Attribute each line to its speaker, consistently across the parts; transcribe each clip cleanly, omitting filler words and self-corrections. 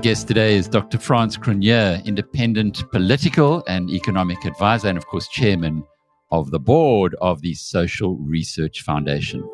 Speaker 1: guest today is Dr. Frans Cronje, independent political and economic advisor, and of course, chairman of the board of the Social Research Foundation.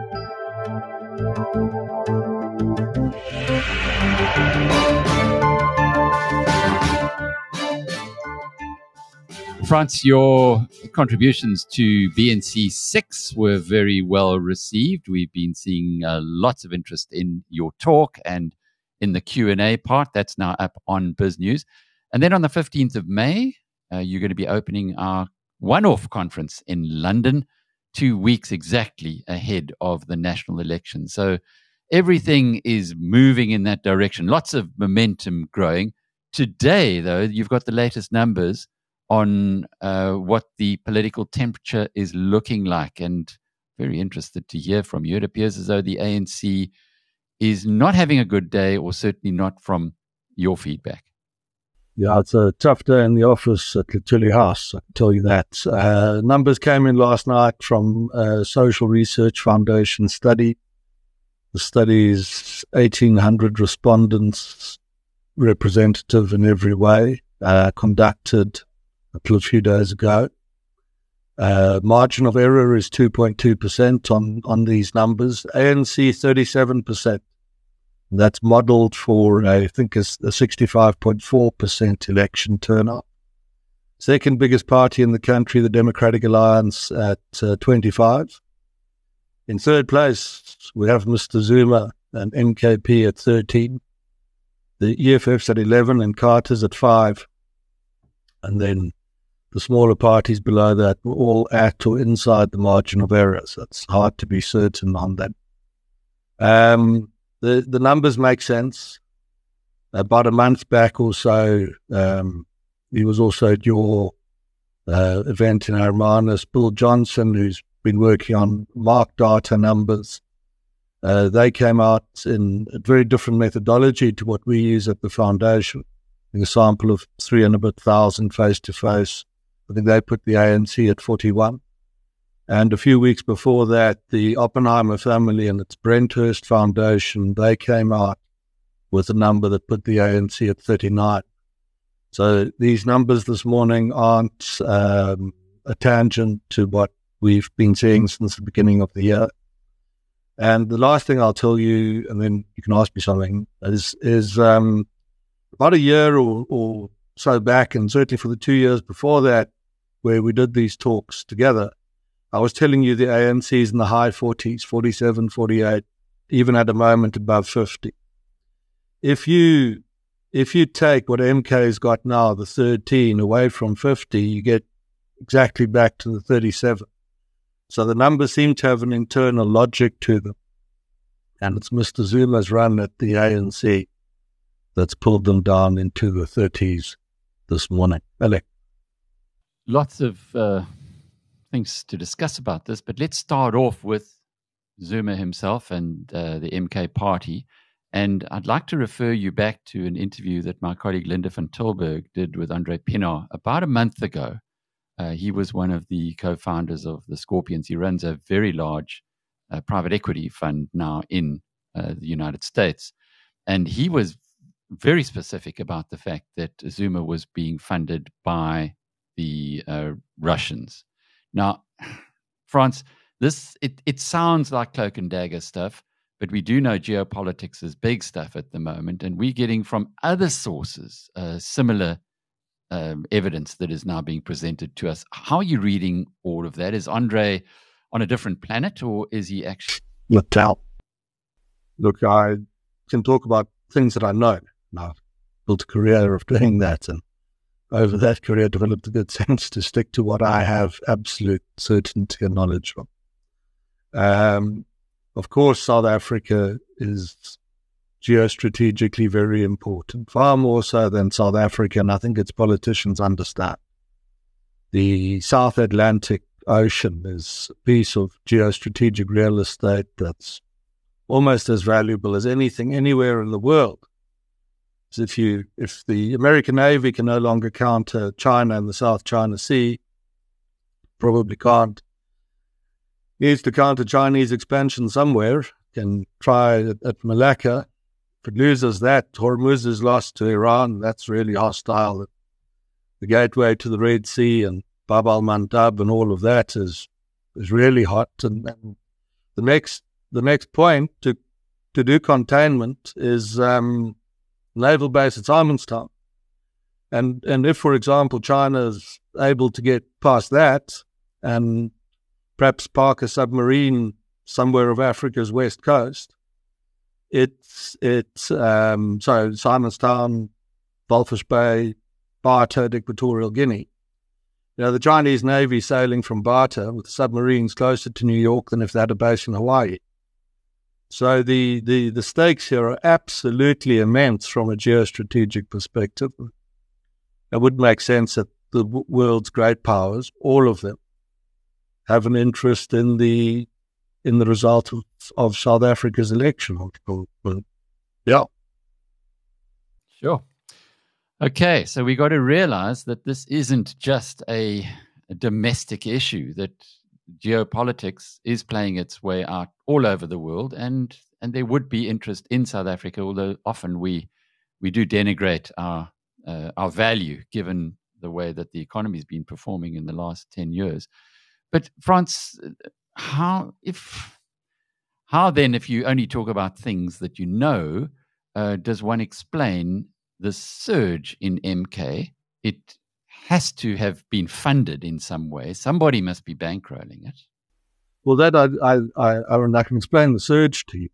Speaker 1: Frans, your contributions to BNC 6 were very well received. We've been seeing lots of interest in your talk and in the Q&A part. That's now up on BizNews. And then on the 15th of May, you're going to be opening our one-off conference in London, 2 weeks exactly ahead of the national election. So everything is moving in that direction. Lots of momentum growing. Today, though, you've got the latest numbers on what the political temperature is looking like, and very interested to hear from you. It appears as though the ANC is not having a good day, or certainly not from your feedback.
Speaker 2: Yeah, it's a tough day in the office at the Tilly House, I can tell you that. Numbers came in last night from Social Research Foundation study. The study is 1,800 respondents, representative in every way, conducted until a few days ago. Margin of error is 2.2% on these numbers. ANC 37%. That's modelled for, I think, a 65.4% election turnout. Second biggest party in the country, the Democratic Alliance, at 25. In third place, we have Mr. Zuma and MKP at 13. The EFF's at 11 and Carter's at 5. And then the smaller parties below that were all at or inside the margin of error. So it's hard to be certain on that. The numbers make sense. About a month back or so, he was also at your event in Hermanus, Bill Johnson, who's been working on mark data numbers. They came out in a very different methodology to what we use at the foundation. A sample of 300,000 face-to-face. I think they put the ANC at 41. And a few weeks before that, the Oppenheimer family and its Brenthurst Foundation, they came out with a number that put the ANC at 39. So these numbers this morning aren't a tangent to what we've been seeing since the beginning of the year. And the last thing I'll tell you, and then you can ask me something, is about a year or so back, and certainly for the 2 years before that, where we did these talks together, I was telling you the ANC is in the high 40s, 47, 48, even at a moment above 50. If you take what MK's got now, the 13, away from 50, you get exactly back to the 37. So the numbers seem to have an internal logic to them. And it's Mr. Zuma's run at the ANC that's pulled them down into the 30s this morning. Alec.
Speaker 1: Lots of things to discuss about this, but let's start off with Zuma himself and the MK party. And I'd like to refer you back to an interview that my colleague Linda van Tilburg did with Andre Pinaar about a month ago. He was one of the co-founders of the Scorpions. He runs a very large private equity fund now in the United States. And he was very specific about the fact that Zuma was being funded by the Russians. Now, Frans, it sounds like cloak and dagger stuff, but we do know geopolitics is big stuff at the moment, and we're getting from other sources similar evidence that is now being presented to us. How are you reading all of that? Is Andre on a different planet, or is he actually...
Speaker 2: Look, I can talk about things that I know. I've built a career of doing that, and over that career developed a good sense to stick to what I have absolute certainty and knowledge of. Of course, South Africa is geostrategically very important, far more so than South Africa, and I think its politicians understand. The South Atlantic Ocean is a piece of geostrategic real estate that's almost as valuable as anything anywhere in the world. If the American Navy can no longer counter China in the South China Sea, probably can't, needs to counter Chinese expansion somewhere, can try at Malacca, If it loses that, Hormuz is lost to Iran. That's really hostile. The gateway to the Red Sea and Bab al-Mandab and all of that is really hot. And the next point to do containment is naval base at Simonstown. And if, for example, China is able to get past that and perhaps park a submarine somewhere of Africa's west coast, so Simonstown, Walvis Bay, Bata, Equatorial Guinea. The Chinese Navy sailing from Bata with submarines closer to New York than if they had a base in Hawaii. So the stakes here are absolutely immense from a geostrategic perspective. It would make sense that the world's great powers, all of them, have an interest in the result of South Africa's election. Yeah.
Speaker 1: Sure. Okay, so we got to realize that this isn't just a domestic issue, that geopolitics is playing its way out all over the world, and there would be interest in South Africa, although often we do denigrate our value given the way that the economy has been performing in the last 10 years. But Frans, how then, if you only talk about things that you know, does one explain the surge in MK? It has to have been funded in some way. Somebody must be bankrolling it.
Speaker 2: Well, that I can explain the surge to you.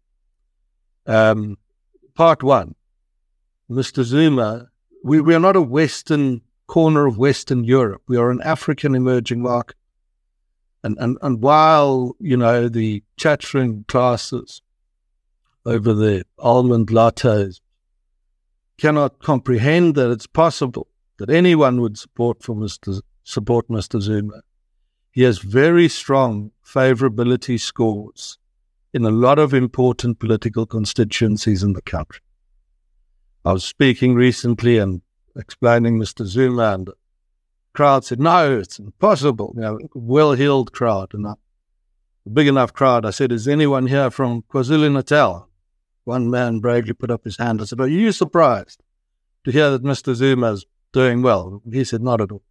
Speaker 2: Part one, Mr. Zuma, we are not a Western corner of Western Europe. We are an African emerging market. And while, the chattering classes over the almond lattes cannot comprehend that it's possible that anyone would support Mr. Zuma, he has very strong favorability scores in a lot of important political constituencies in the country. I was speaking recently and explaining Mr. Zuma, and the crowd said, no, it's impossible. Well-heeled crowd, and a big enough crowd. I said, is anyone here from KwaZulu-Natal? One man bravely put up his hand. I said, are you surprised to hear that Mr. Zuma is doing well? He said, not at all.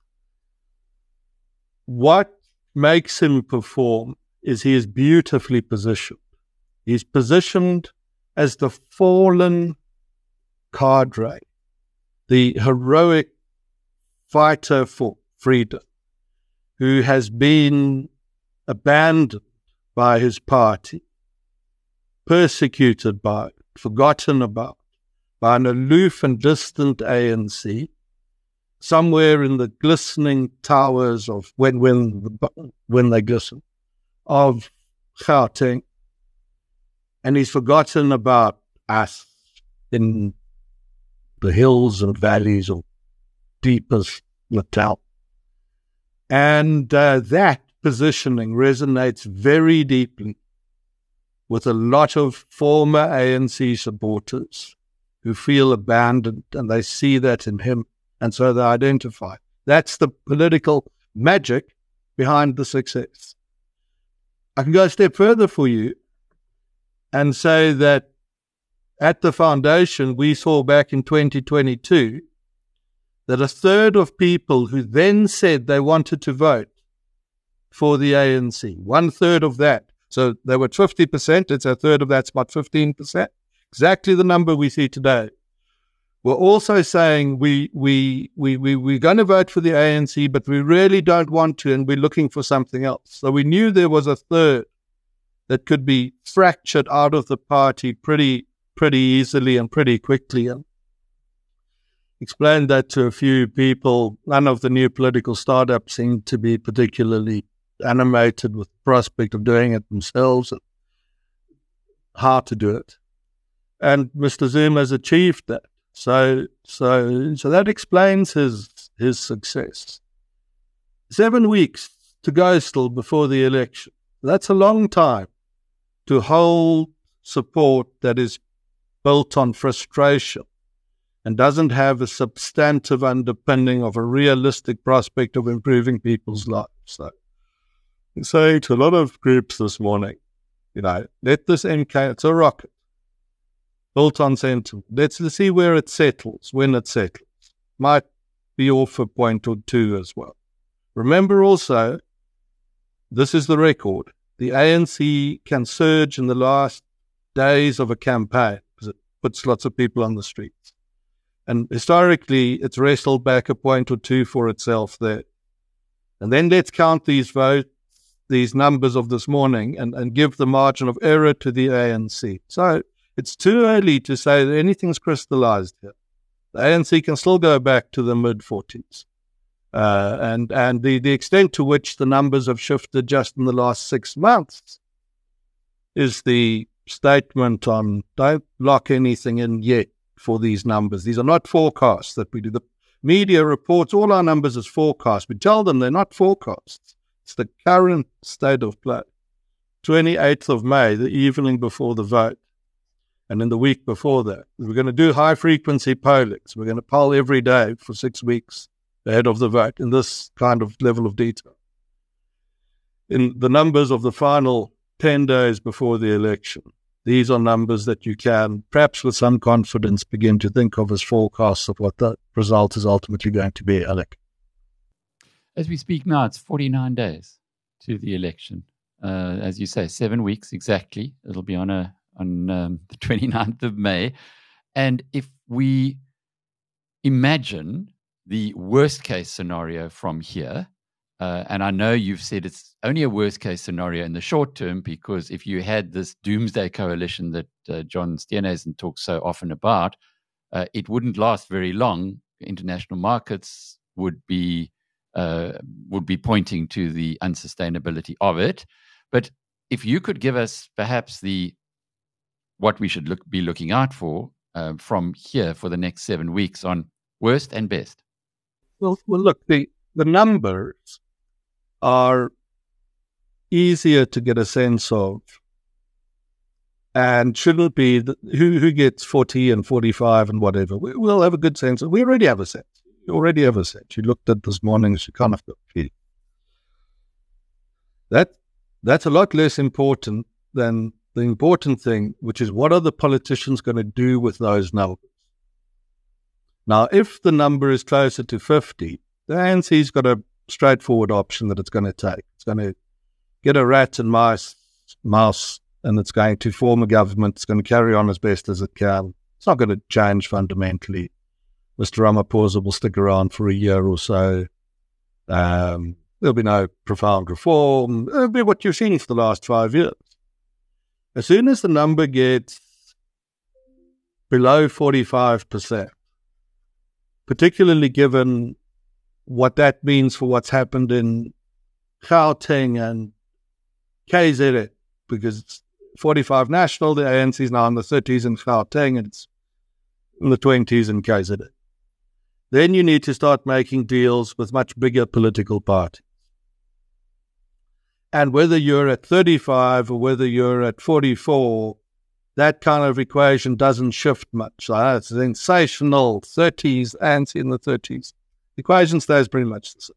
Speaker 2: What makes him perform is he is beautifully positioned. He's positioned as the fallen cadre, the heroic fighter for freedom, who has been abandoned by his party, persecuted by it, forgotten about by an aloof and distant ANC, somewhere in the glistening towers of when they glisten of Gauteng, and he's forgotten about us in the hills and valleys of deepest Natal. And that positioning resonates very deeply with a lot of former ANC supporters who feel abandoned, and they see that in him, and so they identify. That's the political magic behind the success. I can go a step further for you and say that at the foundation, we saw back in 2022 that a third of people who then said they wanted to vote for the ANC, 1/3 of that, so they were 50%, it's a third of that's about 15%, exactly the number we see today, were also saying we're going to vote for the ANC, but we really don't want to, and we're looking for something else. So we knew there was a third that could be fractured out of the party pretty easily and pretty quickly. And explained that to a few people. None of the new political startups seemed to be particularly animated with the prospect of doing it themselves and how to do it. And Mr. Zuma has achieved that. So that explains his success. 7 weeks to go still before the election. That's a long time to hold support that is built on frustration and doesn't have a substantive underpinning of a realistic prospect of improving people's lives. So I say to a lot of groups this morning, let this MK, it's a rocket. built on sentiment. Let's see where it settles, when it settles. Might be off a point or two as well. Remember also, this is the record. The ANC can surge in the last days of a campaign because it puts lots of people on the streets. And historically, it's wrestled back a point or two for itself there. And then let's count these votes, these numbers of this morning, and give the margin of error to the ANC. So it's too early to say that anything's crystallized here. The ANC can still go back to the mid-40s. And the extent to which the numbers have shifted just in the last 6 months is the statement on don't lock anything in yet for these numbers. These are not forecasts that we do. The media reports all our numbers as forecasts. We tell them they're not forecasts. It's the current state of play. 28th of May, the evening before the vote, and in the week before that, we're going to do high-frequency polling. So we're going to poll every day for 6 weeks ahead of the vote in this kind of level of detail. In the numbers of the final 10 days before the election, these are numbers that you can, perhaps with some confidence, begin to think of as forecasts of what the result is ultimately going to be, Alec.
Speaker 1: As we speak now, it's 49 days to the election. As you say, 7 weeks exactly. It'll be on the 29th of May. And if we imagine the worst case scenario from here, and I know you've said it's only a worst case scenario in the short term, because if you had this doomsday coalition that John Steenhuisen talks so often about, it wouldn't last very long. International markets would be pointing to the unsustainability of it. But if you could give us perhaps what we should be looking out for from here for the next 7 weeks on worst and best.
Speaker 2: Well, look, the numbers are easier to get a sense of, and shouldn't be who gets 40 and 45 and whatever. We'll have a good sense. We already have a sense. You already have a sense. You looked at this morning, so you kind of got a feeling. That's a lot less important than the important thing, which is what are the politicians going to do with those numbers? Now, if the number is closer to 50, the ANC's got a straightforward option that it's going to take. It's going to get a rat and mouse, and it's going to form a government. It's going to carry on as best as it can. It's not going to change fundamentally. Mr. Ramaphosa will stick around for a year or so. There'll be no profound reform. It'll be what you've seen for the last 5 years. As soon as the number gets below 45%, particularly given what that means for what's happened in Gauteng and KZN, because it's 45 national, the ANC is now in the 30s in Gauteng, and it's in the 20s in KZN. Then you need to start making deals with much bigger political parties. And whether you're at 35 or whether you're at 44, that kind of equation doesn't shift much. It's sensational 30s, ANC in the 30s. The equation stays pretty much the same.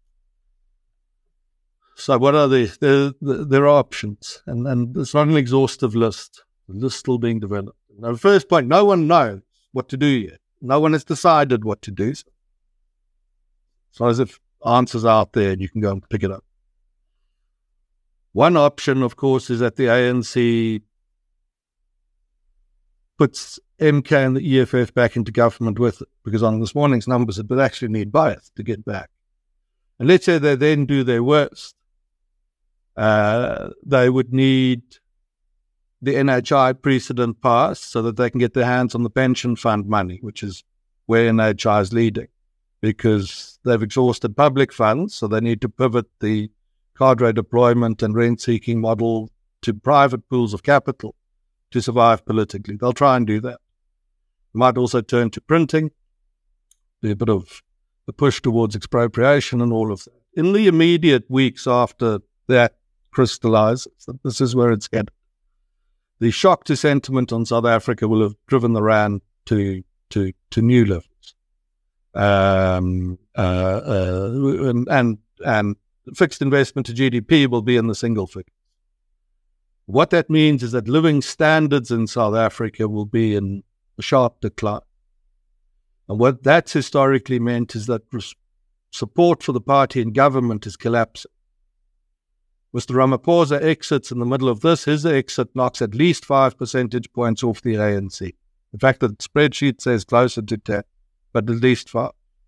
Speaker 2: So what are there are options, and it's not an exhaustive list. The list still being developed. Now, the first point, no one knows what to do yet. No one has decided what to do. So it's not as if answers out there and you can go and pick it up. One option, of course, is that the ANC puts MK and the EFF back into government with it, because on this morning's numbers, it would actually need both to get back. And let's say they then do their worst. They would need the NHI precedent passed so that they can get their hands on the pension fund money, which is where NHI is leading, because they've exhausted public funds, so they need to pivot the cadre deployment and rent-seeking model to private pools of capital to survive politically. They'll try and do that. They might also turn to printing, be a bit of a push towards expropriation and all of that. In the immediate weeks after that crystallizes, this is where it's headed. The shock to sentiment on South Africa will have driven the rand to new levels, and fixed investment to GDP will be in the single figures. What that means is that living standards in South Africa will be in a sharp decline. And what that's historically meant is that support for the party in government is collapsing. Mr. Ramaphosa exits in the middle of this. His exit knocks at least 5 percentage points off the ANC. In fact, the spreadsheet says closer to 10, but at least 5.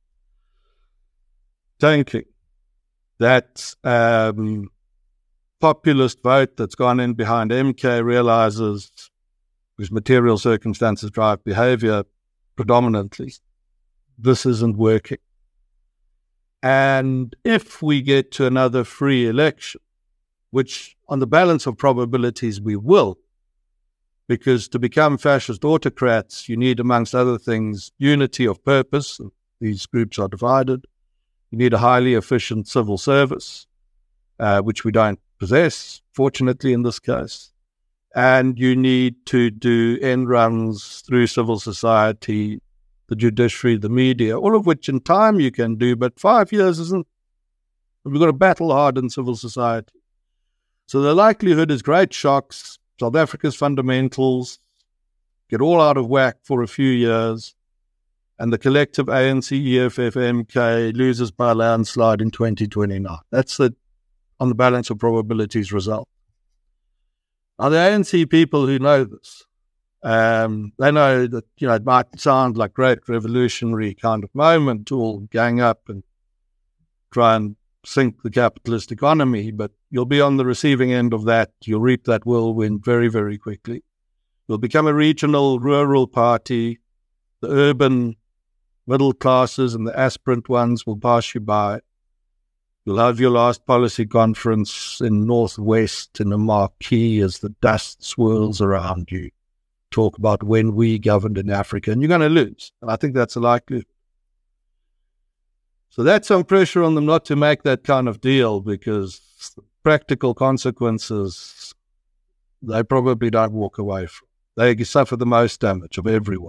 Speaker 2: Thinking that populist vote that's gone in behind MK realizes, whose material circumstances drive behavior predominantly, this isn't working. And if we get to another free election, which on the balance of probabilities we will, because to become fascist autocrats, you need, amongst other things, unity of purpose. These groups are divided. You need a highly efficient civil service, which we don't possess, fortunately, in this case. And you need to do end runs through civil society, the judiciary, the media, all of which in time you can do, but 5 years isn't. We've got to battle hard in civil society. So the likelihood is great shocks. South Africa's fundamentals get all out of whack for a few years, and the collective ANC, EFF, MK loses by a landslide in 2029. That's the, on the balance of probabilities, result. Now, the ANC people who know this, they know that, it might sound like a great revolutionary kind of moment to all gang up and try and sink the capitalist economy, but you'll be on the receiving end of that. You'll reap that whirlwind very, very quickly. You'll become a regional, rural party. The urban middle classes and the aspirant ones will pass you by. You'll have your last policy conference in Northwest in a marquee as the dust swirls around you. Talk about when we governed in Africa, and you're going to lose. And I think that's a likelihood. So that's some pressure on them not to make that kind of deal, because the practical consequences, they probably don't walk away from. They suffer the most damage of everyone.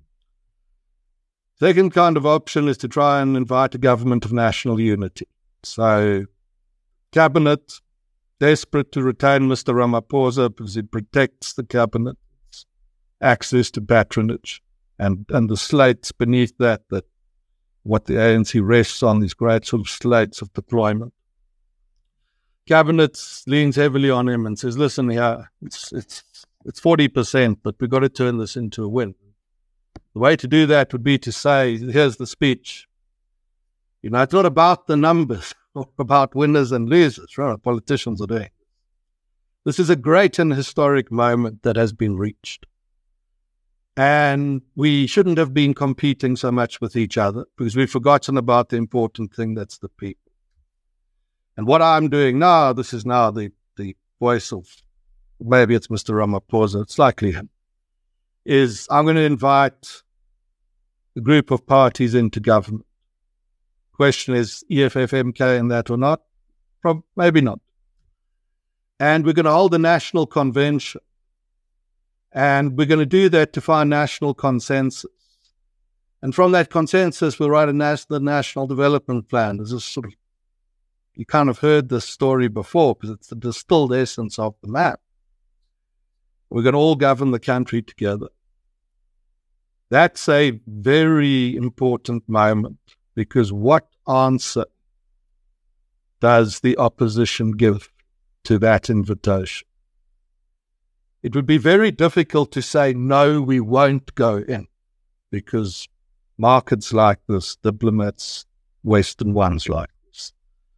Speaker 2: Second kind of option is to try and invite a government of national unity. So, cabinet, desperate to retain Mr. Ramaphosa because it protects the cabinet's access to patronage, and the slates beneath that what the ANC rests on, these great sort of slates of deployment. Cabinet leans heavily on him and says, listen here, it's 40%, but we've got to turn this into a win. The way to do that would be to say, here's the speech. It's not about the numbers, or about winners and losers, right? Politicians are doing. This is a great and historic moment that has been reached. And we shouldn't have been competing so much with each other, because we've forgotten about the important thing, that's the people. And what I'm doing now, this is now the voice of, maybe it's Mr. Ramaphosa, it's likely him, is I'm going to invite a group of parties into government. Question is, EFF, MK in that or not? Maybe not. And we're going to hold a national convention. And we're going to do that to find national consensus. And from that consensus, we'll write the National Development Plan. This is sort of, you kind of heard this story before, because it's the distilled essence of the map. We're going to all govern the country together. That's a very important moment, because what answer does the opposition give to that invitation? It would be very difficult to say, no, we won't go in, because markets like this, diplomats, Western ones like this,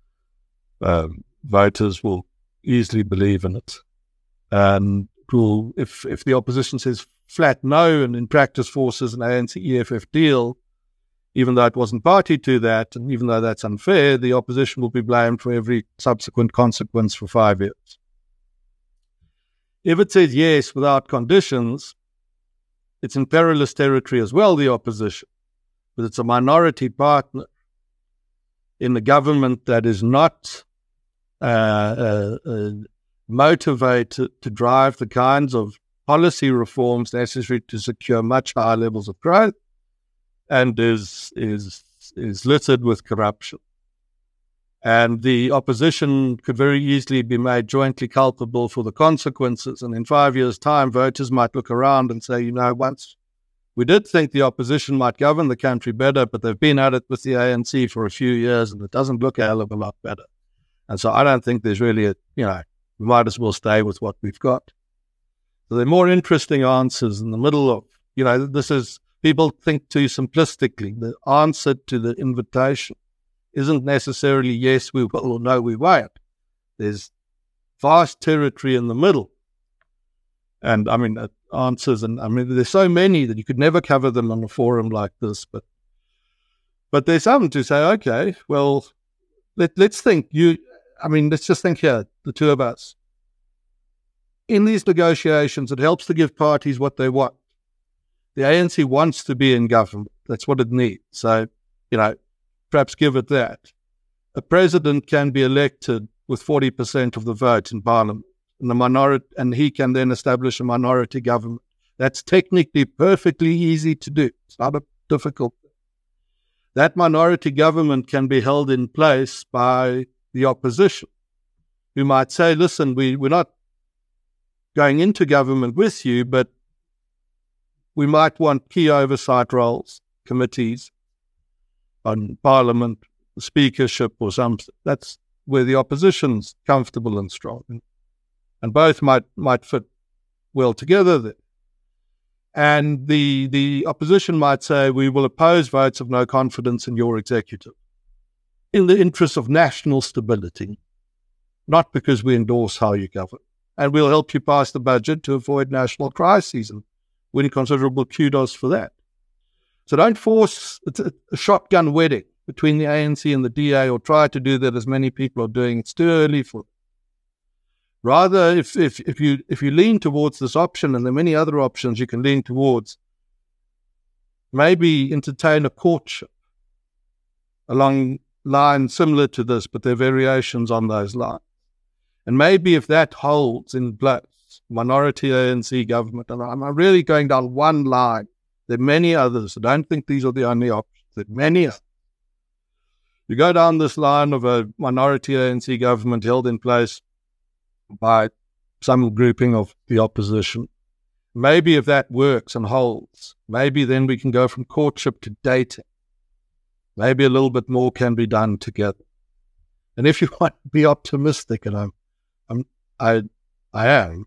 Speaker 2: voters will easily believe in it. And if the opposition says flat no, and in practice forces an ANC EFF deal, even though it wasn't party to that, and even though that's unfair, the opposition will be blamed for every subsequent consequence for 5 years. If it says yes without conditions, it's in perilous territory as well, the opposition, but it's a minority partner in the government that is not motivated to drive the kinds of policy reforms necessary to secure much higher levels of growth, and is littered with corruption. And the opposition could very easily be made jointly culpable for the consequences. And in 5 years' time, voters might look around and say, once we did think the opposition might govern the country better, but they've been at it with the ANC for a few years and it doesn't look a hell of a lot better. And so I don't think there's really we might as well stay with what we've got. So there are more interesting answers in the middle of, this is, people think too simplistically. The answer to the invitation isn't necessarily yes, we will, or no, we won't. There's vast territory in the middle. And answers, and there's so many that you could never cover them on a forum like this. But there's some to say, okay, well, let's think. Let's just think here, the two of us. In these negotiations, it helps to give parties what they want. The ANC wants to be in government. That's what it needs. So, perhaps give it that. A president can be elected with 40% of the vote in parliament, and the minority, and he can then establish a minority government. That's technically perfectly easy to do. It's not a difficult thing. That minority government can be held in place by the opposition, who might say, listen, we're not going into government with you, but we might want key oversight roles, committees on parliament, speakership or something. That's where the opposition's comfortable and strong. And both might fit well together there. And the opposition might say, we will oppose votes of no confidence in your executive in the interest of national stability, not because we endorse how you govern. And we'll help you pass the budget to avoid national crises and win considerable kudos for that. So don't force a shotgun wedding between the ANC and the DA, or try to do that as many people are doing. It's too early for it. Rather, if you lean towards this option, and there are many other options you can lean towards, maybe entertain a courtship along lines similar to this, but there are variations on those lines. And maybe if that holds in place, minority ANC government, and I'm really going down one line. There are many others. I don't think these are the only options. There are many others. You go down this line of a minority ANC government held in place by some grouping of the opposition. Maybe if that works and holds, maybe then we can go from courtship to dating. Maybe a little bit more can be done together. And if you want to be optimistic, and I am,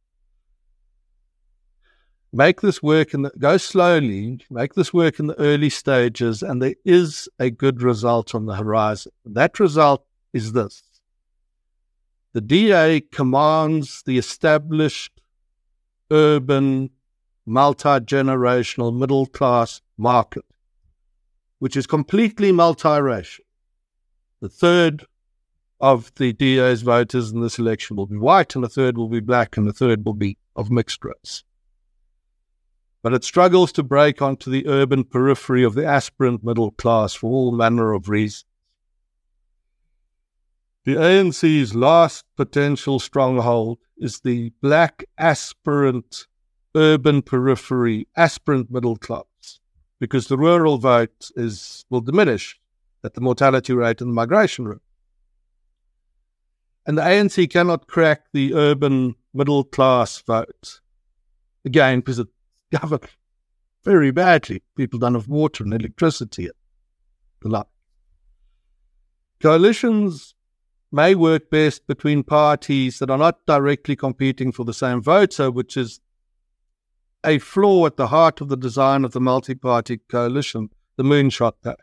Speaker 2: make this work go slowly, make this work in the early stages, and there is a good result on the horizon. That result is this. The DA commands the established urban, multi-generational, middle-class market, which is completely multiracial. The third of the DA's voters in this election will be white, and a third will be black, and a third will be of mixed race. But it struggles to break onto the urban periphery of the aspirant middle class for all manner of reasons. The ANC's last potential stronghold is the black aspirant urban periphery, aspirant middle class, because the rural vote will diminish at the mortality rate and the migration rate. And the ANC cannot crack the urban middle class vote, again, because it's governed very badly. People don't have water and electricity. The like. Coalitions may work best between parties that are not directly competing for the same voter, which is a flaw at the heart of the design of the multi-party coalition, the Moonshot Pact.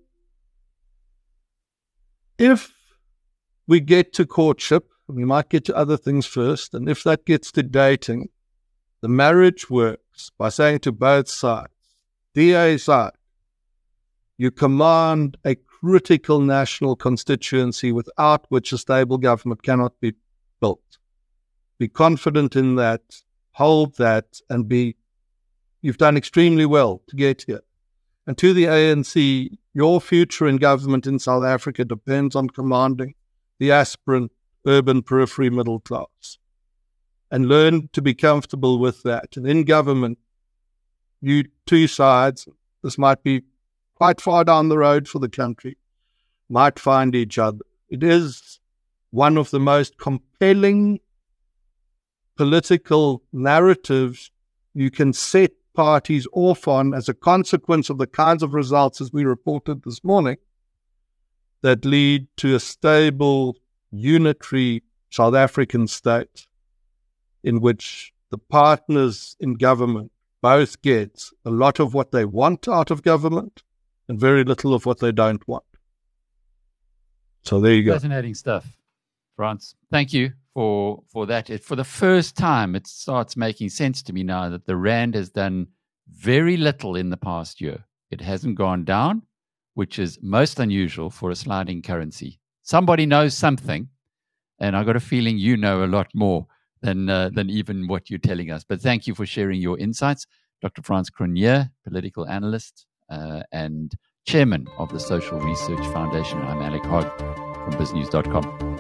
Speaker 2: If we get to courtship, we might get to other things first, and if that gets to dating, the marriage works by saying to both sides, DA side, you command a critical national constituency without which a stable government cannot be built. Be confident in that, hold that, and you've done extremely well to get here. And to the ANC, your future in government in South Africa depends on commanding the aspirant urban periphery middle class. And learn to be comfortable with that. And in government, you two sides, this might be quite far down the road for the country, might find each other It is one of the most compelling political narratives you can set parties off on as a consequence of the kinds of results, as we reported this morning, that lead to a stable, unitary South African state in which the partners in government both get a lot of what they want out of government and very little of what they don't want. So there you go.
Speaker 1: Fascinating stuff, Frans. Thank you for that. For the first time, it starts making sense to me now that the rand has done very little in the past year. It hasn't gone down, which is most unusual for a sliding currency. Somebody knows something, and I got a feeling you know a lot more than even what you're telling us. But thank you for sharing your insights. Dr. Frans Cronje, political analyst and chairman of the Social Research Foundation. I'm Alec Hogg from BizNews.com.